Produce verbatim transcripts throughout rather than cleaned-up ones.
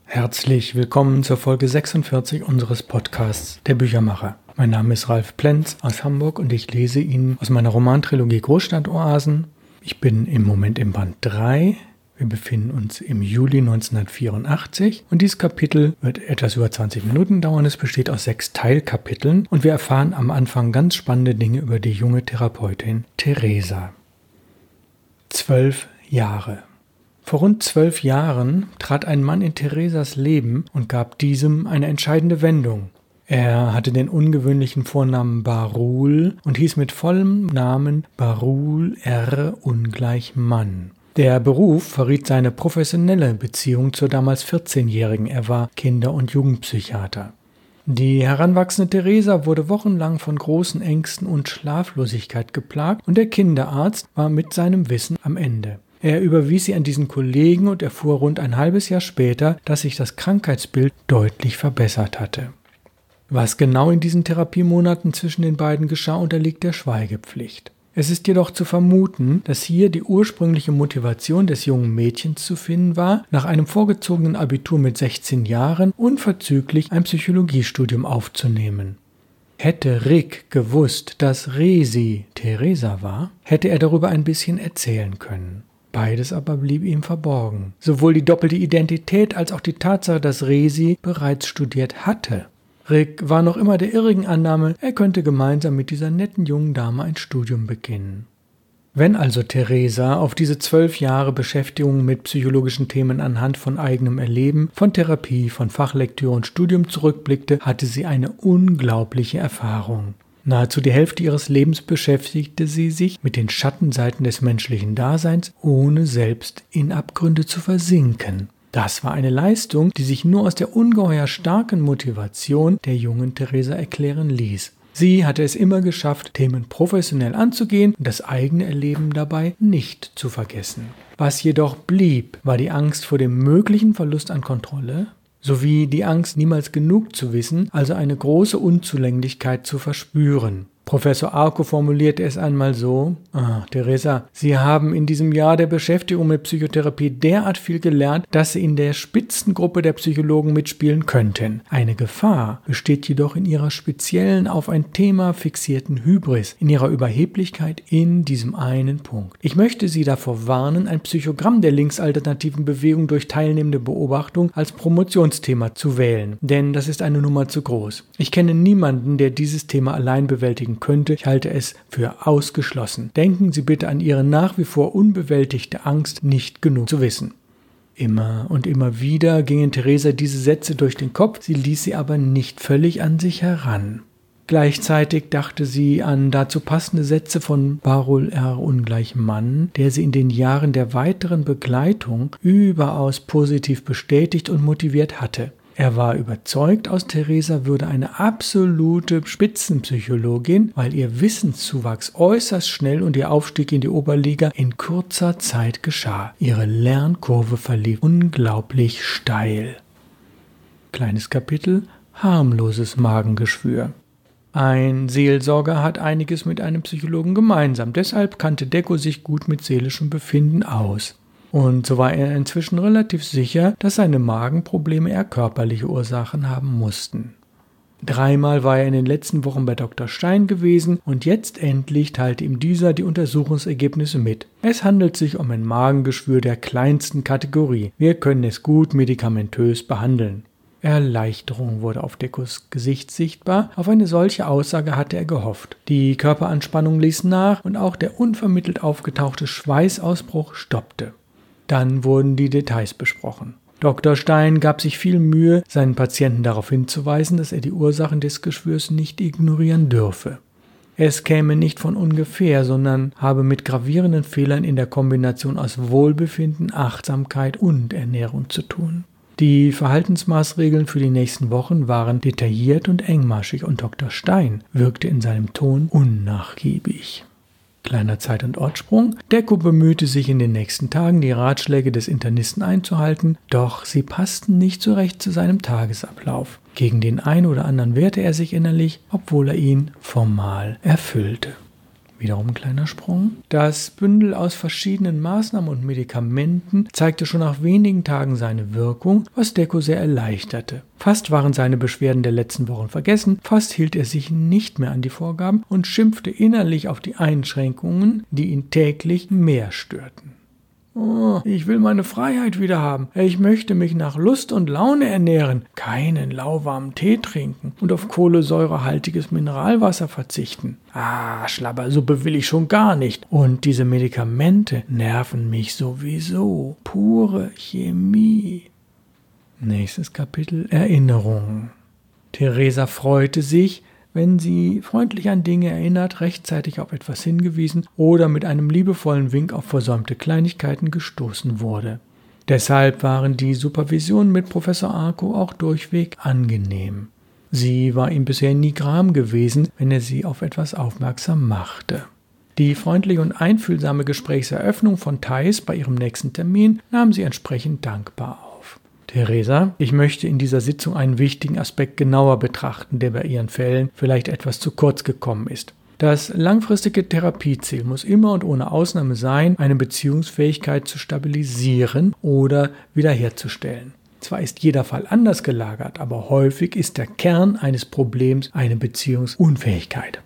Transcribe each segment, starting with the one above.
Herzlich willkommen zur Folge sechsundvierzig unseres Podcasts Der Büchermacher. Mein Name ist Ralf Plenz aus Hamburg und ich lese Ihnen aus meiner Romantrilogie Großstadtoasen. Ich bin im Moment im Band drei. Wir befinden uns im Juli neunzehnhundertvierundachtzig und dieses Kapitel wird etwas über zwanzig Minuten dauern. Es besteht aus sechs Teilkapiteln und wir erfahren am Anfang ganz spannende Dinge über die junge Therapeutin Theresa. Zwölf Jahre. Vor rund zwölf Jahren trat ein Mann in Theresas Leben und gab diesem eine entscheidende Wendung. Er hatte den ungewöhnlichen Vornamen Barul und hieß mit vollem Namen Barul R. ungleich Mann. Der Beruf verriet seine professionelle Beziehung zur damals vierzehnjährigen. Er war Kinder- und Jugendpsychiater. Die heranwachsende Theresa wurde wochenlang von großen Ängsten und Schlaflosigkeit geplagt und der Kinderarzt war mit seinem Wissen am Ende. Er überwies sie an diesen Kollegen und erfuhr rund ein halbes Jahr später, dass sich das Krankheitsbild deutlich verbessert hatte. Was genau in diesen Therapiemonaten zwischen den beiden geschah, unterliegt der Schweigepflicht. Es ist jedoch zu vermuten, dass hier die ursprüngliche Motivation des jungen Mädchens zu finden war, nach einem vorgezogenen Abitur mit sechzehn Jahren unverzüglich ein Psychologiestudium aufzunehmen. Hätte Rick gewusst, dass Resi Theresa war, hätte er darüber ein bisschen erzählen können. Beides aber blieb ihm verborgen. Sowohl die doppelte Identität als auch die Tatsache, dass Resi bereits studiert hatte. Rick war noch immer der irrigen Annahme, er könnte gemeinsam mit dieser netten jungen Dame ein Studium beginnen. Wenn also Theresa auf diese zwölf Jahre Beschäftigung mit psychologischen Themen anhand von eigenem Erleben, von Therapie, von Fachlektüre und Studium zurückblickte, hatte sie eine unglaubliche Erfahrung. Nahezu die Hälfte ihres Lebens beschäftigte sie sich mit den Schattenseiten des menschlichen Daseins, ohne selbst in Abgründe zu versinken. Das war eine Leistung, die sich nur aus der ungeheuer starken Motivation der jungen Theresa erklären ließ. Sie hatte es immer geschafft, Themen professionell anzugehen und das eigene Erleben dabei nicht zu vergessen. Was jedoch blieb, war die Angst vor dem möglichen Verlust an Kontrolle, sowie die Angst, niemals genug zu wissen, also eine große Unzulänglichkeit zu verspüren. Professor Arco formulierte es einmal so: ah, Theresa, Sie haben in diesem Jahr der Beschäftigung mit Psychotherapie derart viel gelernt, dass Sie in der Spitzengruppe der Psychologen mitspielen könnten. Eine Gefahr besteht jedoch in Ihrer speziellen, auf ein Thema fixierten Hybris, in Ihrer Überheblichkeit in diesem einen Punkt. Ich möchte Sie davor warnen, ein Psychogramm der linksalternativen Bewegung durch teilnehmende Beobachtung als Promotionsthema zu wählen, denn das ist eine Nummer zu groß. Ich kenne niemanden, der dieses Thema allein bewältigen könnte. Ich halte es für ausgeschlossen. Denken Sie bitte an Ihre nach wie vor unbewältigte Angst, nicht genug zu wissen. Immer und immer wieder gingen Theresa diese Sätze durch den Kopf, sie ließ sie aber nicht völlig an sich heran. Gleichzeitig dachte sie an dazu passende Sätze von Barul R. ungleich Mann, der sie in den Jahren der weiteren Begleitung überaus positiv bestätigt und motiviert hatte. Er war überzeugt, aus Theresa würde eine absolute Spitzenpsychologin, weil ihr Wissenszuwachs äußerst schnell und ihr Aufstieg in die Oberliga in kurzer Zeit geschah. Ihre Lernkurve verlief unglaublich steil. Kleines Kapitel: harmloses Magengeschwür. Ein Seelsorger hat einiges mit einem Psychologen gemeinsam, deshalb kannte Decco sich gut mit seelischem Befinden aus. Und so war er inzwischen relativ sicher, dass seine Magenprobleme eher körperliche Ursachen haben mussten. Dreimal war er in den letzten Wochen bei Doktor Stein gewesen und jetzt endlich teilte ihm dieser die Untersuchungsergebnisse mit. Es handelt sich um ein Magengeschwür der kleinsten Kategorie. Wir können es gut medikamentös behandeln. Erleichterung wurde auf Deccos Gesicht sichtbar. Auf eine solche Aussage hatte er gehofft. Die Körperanspannung ließ nach und auch der unvermittelt aufgetauchte Schweißausbruch stoppte. Dann wurden die Details besprochen. Doktor Stein gab sich viel Mühe, seinen Patienten darauf hinzuweisen, dass er die Ursachen des Geschwürs nicht ignorieren dürfe. Es käme nicht von ungefähr, sondern habe mit gravierenden Fehlern in der Kombination aus Wohlbefinden, Achtsamkeit und Ernährung zu tun. Die Verhaltensmaßregeln für die nächsten Wochen waren detailliert und engmaschig und Doktor Stein wirkte in seinem Ton unnachgiebig. Kleiner Zeit- und Ortssprung. Decco bemühte sich in den nächsten Tagen, die Ratschläge des Internisten einzuhalten, doch sie passten nicht so recht zu seinem Tagesablauf. Gegen den einen oder anderen wehrte er sich innerlich, obwohl er ihn formal erfüllte. Wiederum ein kleiner Sprung. Das Bündel aus verschiedenen Maßnahmen und Medikamenten zeigte schon nach wenigen Tagen seine Wirkung, was Deko sehr erleichterte. Fast waren seine Beschwerden der letzten Wochen vergessen, fast hielt er sich nicht mehr an die Vorgaben und schimpfte innerlich auf die Einschränkungen, die ihn täglich mehr störten. Oh, ich will meine Freiheit wieder haben. Ich möchte mich nach Lust und Laune ernähren, keinen lauwarmen Tee trinken und auf kohlensäurehaltiges Mineralwasser verzichten. Ah, Schlabbersuppe will ich schon gar nicht. Und diese Medikamente nerven mich sowieso. Pure Chemie. Nächstes Kapitel: Erinnerung. Theresa freute sich, wenn sie freundlich an Dinge erinnert, rechtzeitig auf etwas hingewiesen oder mit einem liebevollen Wink auf versäumte Kleinigkeiten gestoßen wurde. Deshalb waren die Supervisionen mit Professor Arco auch durchweg angenehm. Sie war ihm bisher nie gram gewesen, wenn er sie auf etwas aufmerksam machte. Die freundliche und einfühlsame Gesprächseröffnung von Thais bei ihrem nächsten Termin nahm sie entsprechend dankbar auf. Theresa, ich möchte in dieser Sitzung einen wichtigen Aspekt genauer betrachten, der bei Ihren Fällen vielleicht etwas zu kurz gekommen ist. Das langfristige Therapieziel muss immer und ohne Ausnahme sein, eine Beziehungsfähigkeit zu stabilisieren oder wiederherzustellen. Zwar ist jeder Fall anders gelagert, aber häufig ist der Kern eines Problems eine Beziehungsunfähigkeit.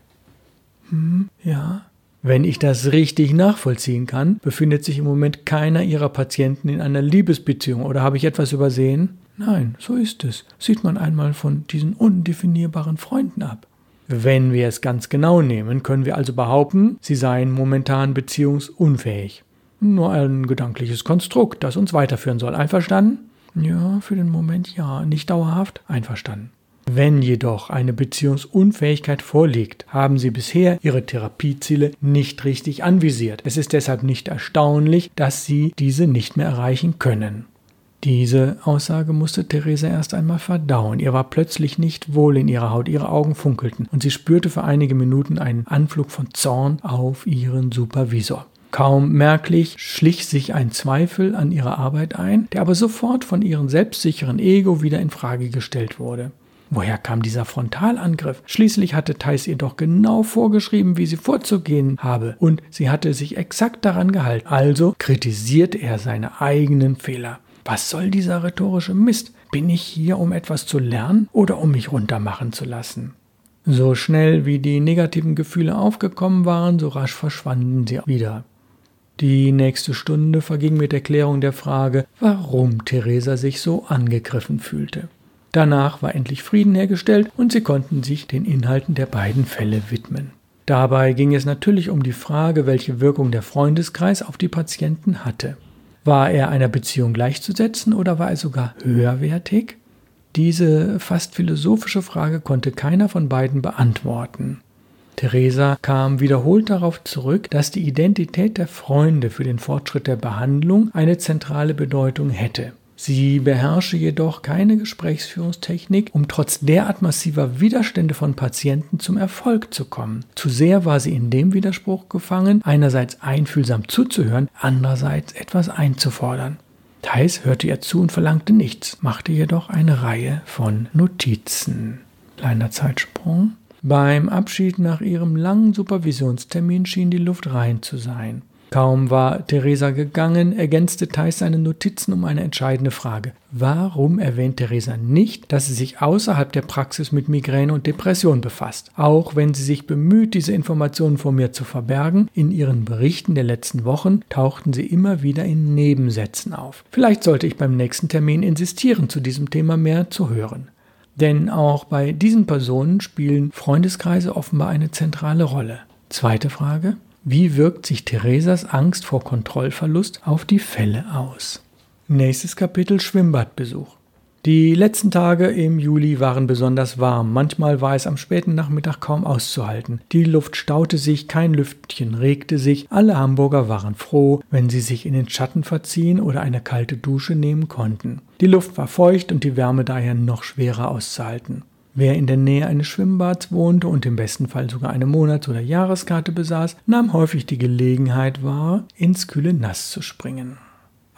Hm, ja. Wenn ich das richtig nachvollziehen kann, befindet sich im Moment keiner Ihrer Patienten in einer Liebesbeziehung, oder habe ich etwas übersehen? Nein, so ist es. Sieht man einmal von diesen undefinierbaren Freunden ab. Wenn wir es ganz genau nehmen, können wir also behaupten, sie seien momentan beziehungsunfähig. Nur ein gedankliches Konstrukt, das uns weiterführen soll. Einverstanden? Ja, für den Moment ja, nicht dauerhaft. Einverstanden. Wenn jedoch eine Beziehungsunfähigkeit vorliegt, haben Sie bisher Ihre Therapieziele nicht richtig anvisiert. Es ist deshalb nicht erstaunlich, dass Sie diese nicht mehr erreichen können. Diese Aussage musste Theresa erst einmal verdauen. Ihr war plötzlich nicht wohl in ihrer Haut, ihre Augen funkelten und sie spürte für einige Minuten einen Anflug von Zorn auf ihren Supervisor. Kaum merklich schlich sich ein Zweifel an ihrer Arbeit ein, der aber sofort von ihrem selbstsicheren Ego wieder in Frage gestellt wurde. Woher kam dieser Frontalangriff? Schließlich hatte Thais ihr doch genau vorgeschrieben, wie sie vorzugehen habe, und sie hatte sich exakt daran gehalten. Also kritisierte er seine eigenen Fehler. Was soll dieser rhetorische Mist? Bin ich hier, um etwas zu lernen oder um mich runtermachen zu lassen? So schnell wie die negativen Gefühle aufgekommen waren, so rasch verschwanden sie wieder. Die nächste Stunde verging mit der Klärung der Frage, warum Theresa sich so angegriffen fühlte. Danach war endlich Frieden hergestellt und sie konnten sich den Inhalten der beiden Fälle widmen. Dabei ging es natürlich um die Frage, welche Wirkung der Freundeskreis auf die Patienten hatte. War er einer Beziehung gleichzusetzen oder war er sogar höherwertig? Diese fast philosophische Frage konnte keiner von beiden beantworten. Theresa kam wiederholt darauf zurück, dass die Identität der Freunde für den Fortschritt der Behandlung eine zentrale Bedeutung hätte. Sie beherrsche jedoch keine Gesprächsführungstechnik, um trotz derart massiver Widerstände von Patienten zum Erfolg zu kommen. Zu sehr war sie in dem Widerspruch gefangen, einerseits einfühlsam zuzuhören, andererseits etwas einzufordern. Thais hörte ihr zu und verlangte nichts, machte jedoch eine Reihe von Notizen. Kleiner Zeitsprung. Beim Abschied nach ihrem langen Supervisionstermin schien die Luft rein zu sein. Kaum war Theresa gegangen, ergänzte Thais seine Notizen um eine entscheidende Frage. Warum erwähnt Theresa nicht, dass sie sich außerhalb der Praxis mit Migräne und Depression befasst? Auch wenn sie sich bemüht, diese Informationen vor mir zu verbergen, in ihren Berichten der letzten Wochen tauchten sie immer wieder in Nebensätzen auf. Vielleicht sollte ich beim nächsten Termin insistieren, zu diesem Thema mehr zu hören. Denn auch bei diesen Personen spielen Freundeskreise offenbar eine zentrale Rolle. Zweite Frage. Wie wirkt sich Theresas Angst vor Kontrollverlust auf die Fälle aus? Nächstes Kapitel: Schwimmbadbesuch. Die letzten Tage im Juli waren besonders warm. Manchmal war es am späten Nachmittag kaum auszuhalten. Die Luft staute sich, kein Lüftchen regte sich. Alle Hamburger waren froh, wenn sie sich in den Schatten verziehen oder eine kalte Dusche nehmen konnten. Die Luft war feucht und die Wärme daher noch schwerer auszuhalten. Wer in der Nähe eines Schwimmbads wohnte und im besten Fall sogar eine Monats- oder Jahreskarte besaß, nahm häufig die Gelegenheit wahr, ins kühle Nass zu springen.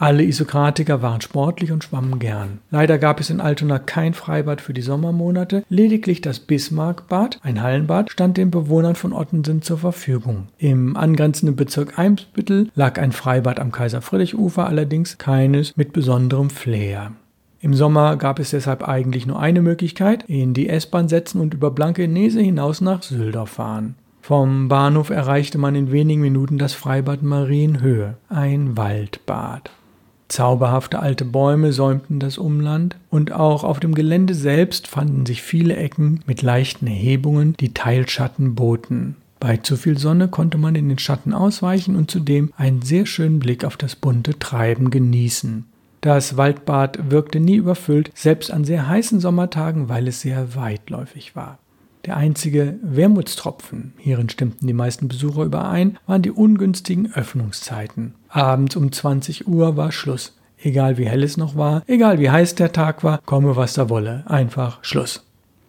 Alle Isokratiker waren sportlich und schwammen gern. Leider gab es in Altona kein Freibad für die Sommermonate, lediglich das Bismarckbad, ein Hallenbad, stand den Bewohnern von Ottensen zur Verfügung. Im angrenzenden Bezirk Eimsbüttel lag ein Freibad am Kaiser-Friedrich-Ufer, allerdings keines mit besonderem Flair. Im Sommer gab es deshalb eigentlich nur eine Möglichkeit: in die S-Bahn setzen und über Blankenese hinaus nach Sülder fahren. Vom Bahnhof erreichte man in wenigen Minuten das Freibad Marienhöhe, ein Waldbad. Zauberhafte alte Bäume säumten das Umland und auch auf dem Gelände selbst fanden sich viele Ecken mit leichten Erhebungen, die Teilschatten boten. Bei zu viel Sonne konnte man in den Schatten ausweichen und zudem einen sehr schönen Blick auf das bunte Treiben genießen. Das Waldbad wirkte nie überfüllt, selbst an sehr heißen Sommertagen, weil es sehr weitläufig war. Der einzige Wermutstropfen, hierin stimmten die meisten Besucher überein, waren die ungünstigen Öffnungszeiten. Abends um zwanzig Uhr war Schluss. Egal wie hell es noch war, egal wie heiß der Tag war, komme was da wolle, einfach Schluss.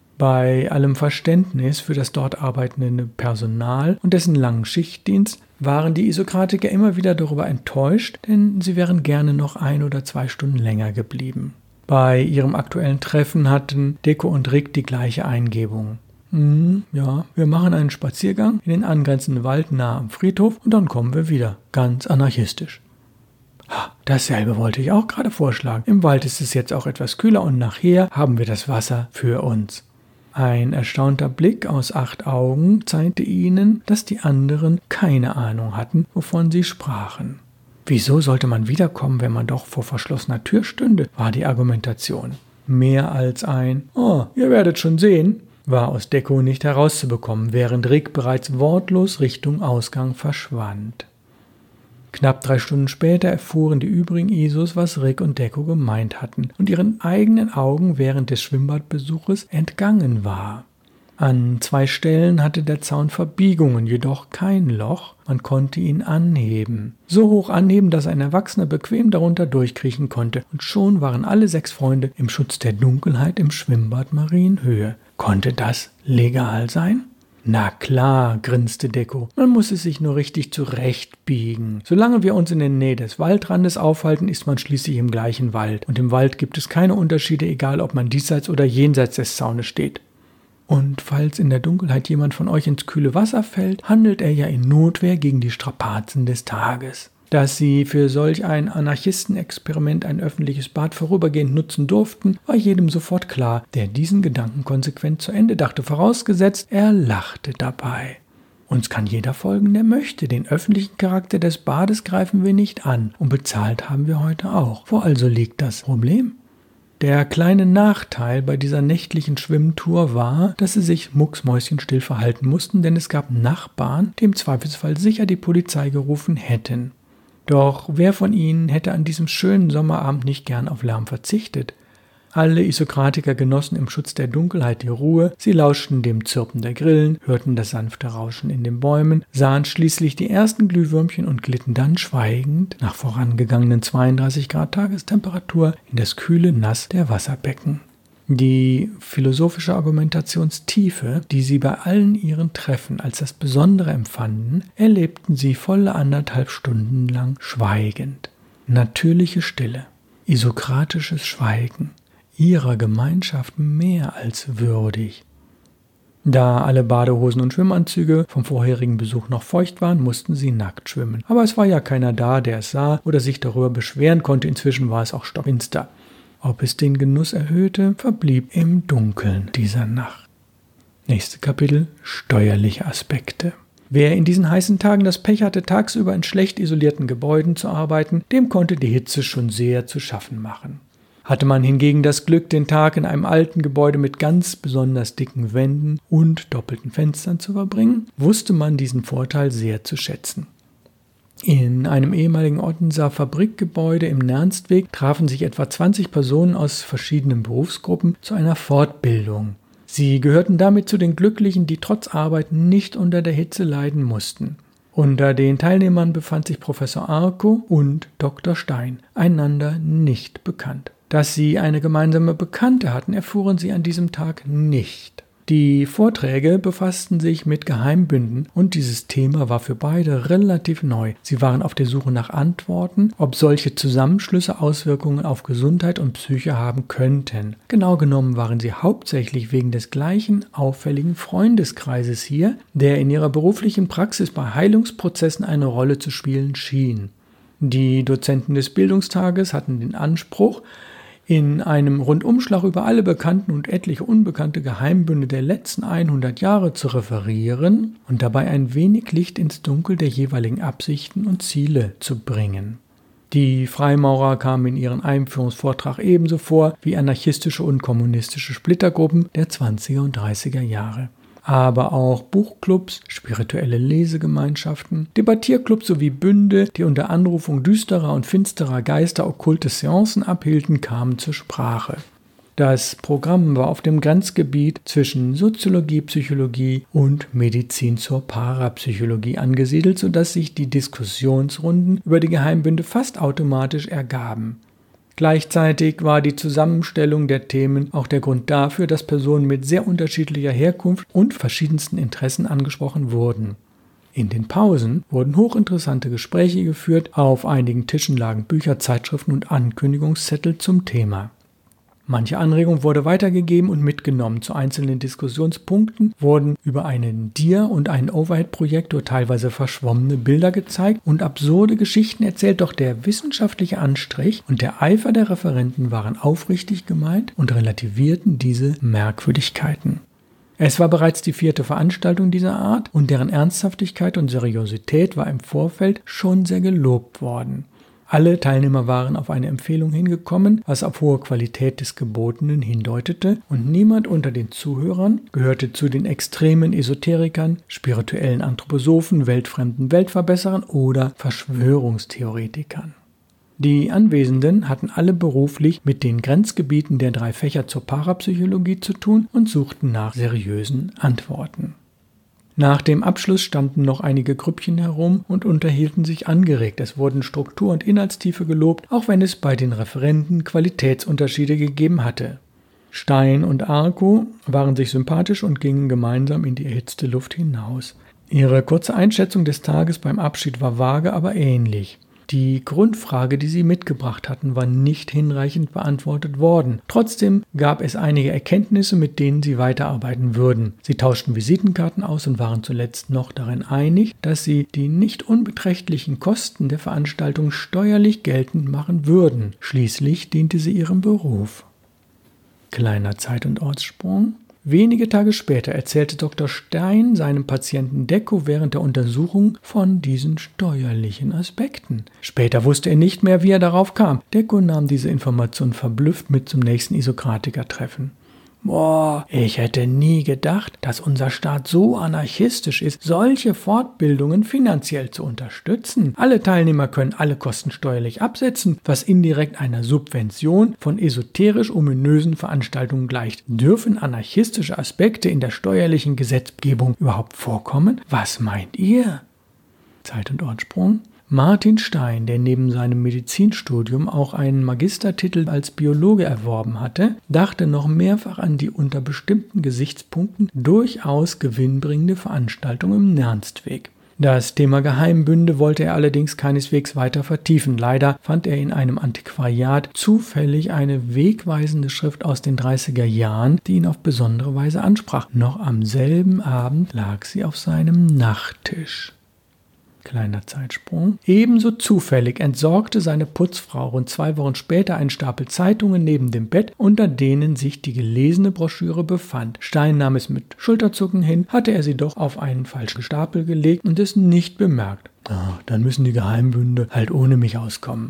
Bei allem Verständnis für das dort arbeitende Personal und dessen langen Schichtdienst waren die Isokratiker immer wieder darüber enttäuscht, denn sie wären gerne noch ein oder zwei Stunden länger geblieben. Bei ihrem aktuellen Treffen hatten Deko und Rick die gleiche Eingebung. Hm, ja, wir machen einen Spaziergang in den angrenzenden Wald nahe am Friedhof und dann kommen wir wieder. Ganz anarchistisch. Ha, dasselbe wollte ich auch gerade vorschlagen. Im Wald ist es jetzt auch etwas kühler und nachher haben wir das Wasser für uns. Ein erstaunter Blick aus acht Augen zeigte ihnen, dass die anderen keine Ahnung hatten, wovon sie sprachen. Wieso sollte man wiederkommen, wenn man doch vor verschlossener Tür stünde, war die Argumentation. Mehr als ein »Oh, ihr werdet schon sehen« war aus Deko nicht herauszubekommen, während Rick bereits wortlos Richtung Ausgang verschwand. Knapp drei Stunden später erfuhren die übrigen Isos, was Rick und Deko gemeint hatten und ihren eigenen Augen während des Schwimmbadbesuches entgangen war. An zwei Stellen hatte der Zaun Verbiegungen, jedoch kein Loch, man konnte ihn anheben. So hoch anheben, dass ein Erwachsener bequem darunter durchkriechen konnte, und schon waren alle sechs Freunde im Schutz der Dunkelheit im Schwimmbad Marienhöhe. Konnte das legal sein? Na klar, grinste Deko, man muss es sich nur richtig zurechtbiegen. Solange wir uns in der Nähe des Waldrandes aufhalten, ist man schließlich im gleichen Wald. Und im Wald gibt es keine Unterschiede, egal ob man diesseits oder jenseits des Zaunes steht. Und falls in der Dunkelheit jemand von euch ins kühle Wasser fällt, handelt er ja in Notwehr gegen die Strapazen des Tages. Dass sie für solch ein Anarchistenexperiment ein öffentliches Bad vorübergehend nutzen durften, war jedem sofort klar, der diesen Gedanken konsequent zu Ende dachte, vorausgesetzt, er lachte dabei. Uns kann jeder folgen, der möchte. Den öffentlichen Charakter des Bades greifen wir nicht an und bezahlt haben wir heute auch. Wo also liegt das Problem? Der kleine Nachteil bei dieser nächtlichen Schwimmtour war, dass sie sich mucksmäuschenstill verhalten mussten, denn es gab Nachbarn, die im Zweifelsfall sicher die Polizei gerufen hätten. Doch wer von ihnen hätte an diesem schönen Sommerabend nicht gern auf Lärm verzichtet? Alle Isokratiker genossen im Schutz der Dunkelheit die Ruhe, sie lauschten dem Zirpen der Grillen, hörten das sanfte Rauschen in den Bäumen, sahen schließlich die ersten Glühwürmchen und glitten dann schweigend nach vorangegangenen zweiunddreißig Grad Tagestemperatur in das kühle Nass der Wasserbecken. Die philosophische Argumentationstiefe, die sie bei allen ihren Treffen als das Besondere empfanden, erlebten sie volle anderthalb Stunden lang schweigend. Natürliche Stille, isokratisches Schweigen, ihrer Gemeinschaft mehr als würdig. Da alle Badehosen und Schwimmanzüge vom vorherigen Besuch noch feucht waren, mussten sie nackt schwimmen. Aber es war ja keiner da, der es sah oder sich darüber beschweren konnte. Inzwischen war es auch stockfinster. Ob es den Genuss erhöhte, verblieb im Dunkeln dieser Nacht. Nächste Kapitel: Steuerliche Aspekte. Wer in diesen heißen Tagen das Pech hatte, tagsüber in schlecht isolierten Gebäuden zu arbeiten, dem konnte die Hitze schon sehr zu schaffen machen. Hatte man hingegen das Glück, den Tag in einem alten Gebäude mit ganz besonders dicken Wänden und doppelten Fenstern zu verbringen, wusste man diesen Vorteil sehr zu schätzen. In einem ehemaligen Ottenser Fabrikgebäude im Nernstweg trafen sich etwa zwanzig Personen aus verschiedenen Berufsgruppen zu einer Fortbildung. Sie gehörten damit zu den Glücklichen, die trotz Arbeit nicht unter der Hitze leiden mussten. Unter den Teilnehmern befand sich Professor Arko und Doktor Stein, einander nicht bekannt. Dass sie eine gemeinsame Bekannte hatten, erfuhren sie an diesem Tag nicht. Die Vorträge befassten sich mit Geheimbünden und dieses Thema war für beide relativ neu. Sie waren auf der Suche nach Antworten, ob solche Zusammenschlüsse Auswirkungen auf Gesundheit und Psyche haben könnten. Genau genommen waren sie hauptsächlich wegen des gleichen auffälligen Freundeskreises hier, der in ihrer beruflichen Praxis bei Heilungsprozessen eine Rolle zu spielen schien. Die Dozenten des Bildungstages hatten den Anspruch, in einem Rundumschlag über alle bekannten und etliche unbekannte Geheimbünde der letzten hundert Jahre zu referieren und dabei ein wenig Licht ins Dunkel der jeweiligen Absichten und Ziele zu bringen. Die Freimaurer kamen in ihrem Einführungsvortrag ebenso vor wie anarchistische und kommunistische Splittergruppen der zwanziger und dreißiger Jahre. Aber auch Buchclubs, spirituelle Lesegemeinschaften, Debattierclubs sowie Bünde, die unter Anrufung düsterer und finsterer Geister okkulte Seancen abhielten, kamen zur Sprache. Das Programm war auf dem Grenzgebiet zwischen Soziologie, Psychologie und Medizin zur Parapsychologie angesiedelt, sodass sich die Diskussionsrunden über die Geheimbünde fast automatisch ergaben. Gleichzeitig war die Zusammenstellung der Themen auch der Grund dafür, dass Personen mit sehr unterschiedlicher Herkunft und verschiedensten Interessen angesprochen wurden. In den Pausen wurden hochinteressante Gespräche geführt, auf einigen Tischen lagen Bücher, Zeitschriften und Ankündigungszettel zum Thema. Manche Anregung wurde weitergegeben und mitgenommen. Zu einzelnen Diskussionspunkten wurden über einen Dia- und einen Overhead-Projektor teilweise verschwommene Bilder gezeigt und absurde Geschichten erzählt, doch der wissenschaftliche Anstrich und der Eifer der Referenten waren aufrichtig gemeint und relativierten diese Merkwürdigkeiten. Es war bereits die vierte Veranstaltung dieser Art und deren Ernsthaftigkeit und Seriosität war im Vorfeld schon sehr gelobt worden. Alle Teilnehmer waren auf eine Empfehlung hingekommen, was auf hohe Qualität des Gebotenen hindeutete, und niemand unter den Zuhörern gehörte zu den extremen Esoterikern, spirituellen Anthroposophen, weltfremden Weltverbesserern oder Verschwörungstheoretikern. Die Anwesenden hatten alle beruflich mit den Grenzgebieten der drei Fächer zur Parapsychologie zu tun und suchten nach seriösen Antworten. Nach dem Abschluss standen noch einige Grüppchen herum und unterhielten sich angeregt. Es wurden Struktur und Inhaltstiefe gelobt, auch wenn es bei den Referenten Qualitätsunterschiede gegeben hatte. Stein und Arco waren sich sympathisch und gingen gemeinsam in die erhitzte Luft hinaus. Ihre kurze Einschätzung des Tages beim Abschied war vage, aber ähnlich. Die Grundfrage, die sie mitgebracht hatten, war nicht hinreichend beantwortet worden. Trotzdem gab es einige Erkenntnisse, mit denen sie weiterarbeiten würden. Sie tauschten Visitenkarten aus und waren zuletzt noch darin einig, dass sie die nicht unbeträchtlichen Kosten der Veranstaltung steuerlich geltend machen würden. Schließlich diente sie ihrem Beruf. Kleiner Zeit- und Ortssprung. Wenige Tage später erzählte Doktor Stein seinem Patienten Decco während der Untersuchung von diesen steuerlichen Aspekten. Später wusste er nicht mehr, wie er darauf kam. Decco nahm diese Information verblüfft mit zum nächsten Isokratiker-Treffen. Boah, ich hätte nie gedacht, dass unser Staat so anarchistisch ist, solche Fortbildungen finanziell zu unterstützen. Alle Teilnehmer können alle Kosten steuerlich absetzen, was indirekt einer Subvention von esoterisch-ominösen Veranstaltungen gleicht. Dürfen anarchistische Aspekte in der steuerlichen Gesetzgebung überhaupt vorkommen? Was meint ihr? Zeit- und Ortssprung. Martin Stein, der neben seinem Medizinstudium auch einen Magistertitel als Biologe erworben hatte, dachte noch mehrfach an die unter bestimmten Gesichtspunkten durchaus gewinnbringende Veranstaltung im Nernstweg. Das Thema Geheimbünde wollte er allerdings keineswegs weiter vertiefen. Leider fand er in einem Antiquariat zufällig eine wegweisende Schrift aus den dreißiger Jahren, die ihn auf besondere Weise ansprach. Noch am selben Abend lag sie auf seinem Nachttisch. Kleiner Zeitsprung. Ebenso zufällig entsorgte seine Putzfrau rund zwei Wochen später einen Stapel Zeitungen neben dem Bett, unter denen sich die gelesene Broschüre befand. Stein nahm es mit Schulterzucken hin, hatte er sie doch auf einen falschen Stapel gelegt und es nicht bemerkt. Ah, dann müssen die Geheimbünde halt ohne mich auskommen.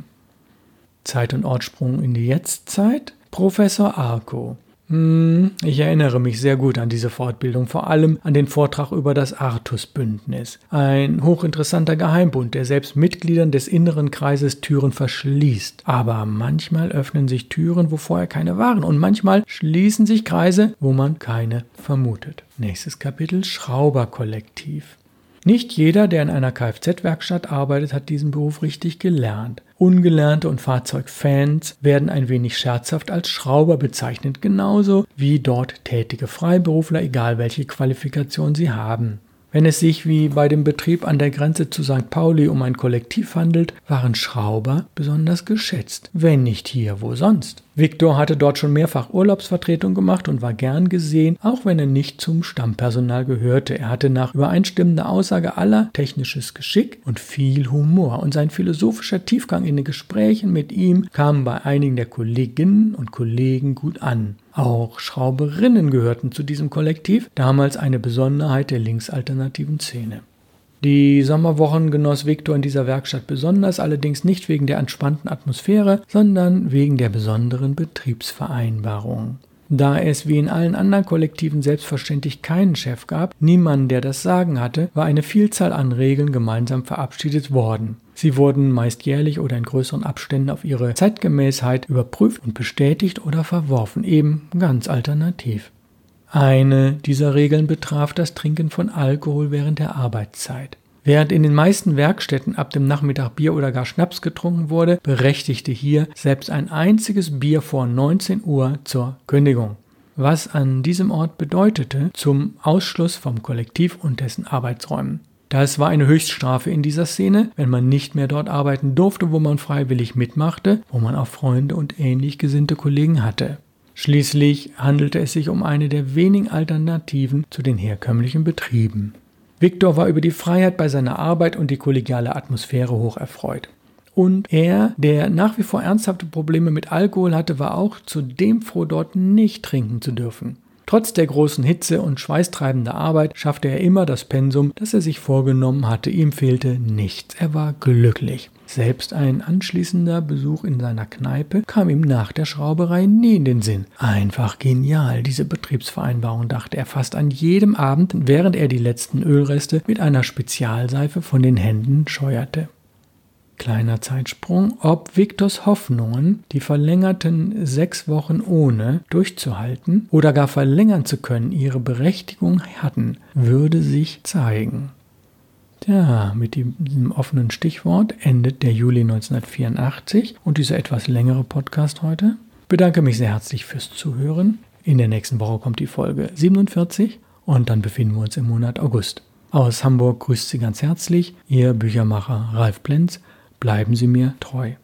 Zeit- und Ortssprung in die Jetztzeit. Professor Arco. Hm, ich erinnere mich sehr gut an diese Fortbildung, vor allem an den Vortrag über das Artus-Bündnis. Ein hochinteressanter Geheimbund, der selbst Mitgliedern des inneren Kreises Türen verschließt. Aber manchmal öffnen sich Türen, wo vorher keine waren, und manchmal schließen sich Kreise, wo man keine vermutet. Nächstes Kapitel: Schrauberkollektiv. Nicht jeder, der in einer Kfz-Werkstatt arbeitet, hat diesen Beruf richtig gelernt. Ungelernte und Fahrzeugfans werden ein wenig scherzhaft als Schrauber bezeichnet, genauso wie dort tätige Freiberufler, egal welche Qualifikation sie haben. Wenn es sich wie bei dem Betrieb an der Grenze zu Sankt Pauli um ein Kollektiv handelt, waren Schrauber besonders geschätzt. Wenn nicht hier, wo sonst? Viktor hatte dort schon mehrfach Urlaubsvertretung gemacht und war gern gesehen, auch wenn er nicht zum Stammpersonal gehörte. Er hatte nach übereinstimmender Aussage aller technisches Geschick und viel Humor, und sein philosophischer Tiefgang in den Gesprächen mit ihm kam bei einigen der Kolleginnen und Kollegen gut an. Auch Schrauberinnen gehörten zu diesem Kollektiv, damals eine Besonderheit der linksalternativen Szene. Die Sommerwochen genoss Viktor in dieser Werkstatt besonders, allerdings nicht wegen der entspannten Atmosphäre, sondern wegen der besonderen Betriebsvereinbarung. Da es wie in allen anderen Kollektiven selbstverständlich keinen Chef gab, niemanden, der das Sagen hatte, war eine Vielzahl an Regeln gemeinsam verabschiedet worden. Sie wurden meist jährlich oder in größeren Abständen auf ihre Zeitgemäßheit überprüft und bestätigt oder verworfen, eben ganz alternativ. Eine dieser Regeln betraf das Trinken von Alkohol während der Arbeitszeit. Während in den meisten Werkstätten ab dem Nachmittag Bier oder gar Schnaps getrunken wurde, berechtigte hier selbst ein einziges Bier vor neunzehn Uhr zur Kündigung. Was an diesem Ort bedeutete, zum Ausschluss vom Kollektiv und dessen Arbeitsräumen. Das war eine Höchststrafe in dieser Szene, wenn man nicht mehr dort arbeiten durfte, wo man freiwillig mitmachte, wo man auch Freunde und ähnlich gesinnte Kollegen hatte. Schließlich handelte es sich um eine der wenigen Alternativen zu den herkömmlichen Betrieben. Viktor war über die Freiheit bei seiner Arbeit und die kollegiale Atmosphäre hoch erfreut. Und er, der nach wie vor ernsthafte Probleme mit Alkohol hatte, war auch zudem froh, dort nicht trinken zu dürfen. Trotz der großen Hitze und schweißtreibender Arbeit schaffte er immer das Pensum, das er sich vorgenommen hatte. Ihm fehlte nichts. Er war glücklich. Selbst ein anschließender Besuch in seiner Kneipe kam ihm nach der Schrauberei nie in den Sinn. Einfach genial, diese Betriebsvereinbarung, dachte er fast an jedem Abend, während er die letzten Ölreste mit einer Spezialseife von den Händen scheuerte. Kleiner Zeitsprung, ob Viktors Hoffnungen, die verlängerten sechs Wochen ohne durchzuhalten oder gar verlängern zu können, ihre Berechtigung hatten, würde sich zeigen. Tja, mit diesem offenen Stichwort endet der Juli neunzehnhundertvierundachtzig und dieser etwas längere Podcast heute. Ich bedanke mich sehr herzlich fürs Zuhören. In der nächsten Woche kommt die Folge siebenundvierzig und dann befinden wir uns im Monat August. Aus Hamburg grüßt Sie ganz herzlich Ihr Büchermacher Ralf Plenz. Bleiben Sie mir treu.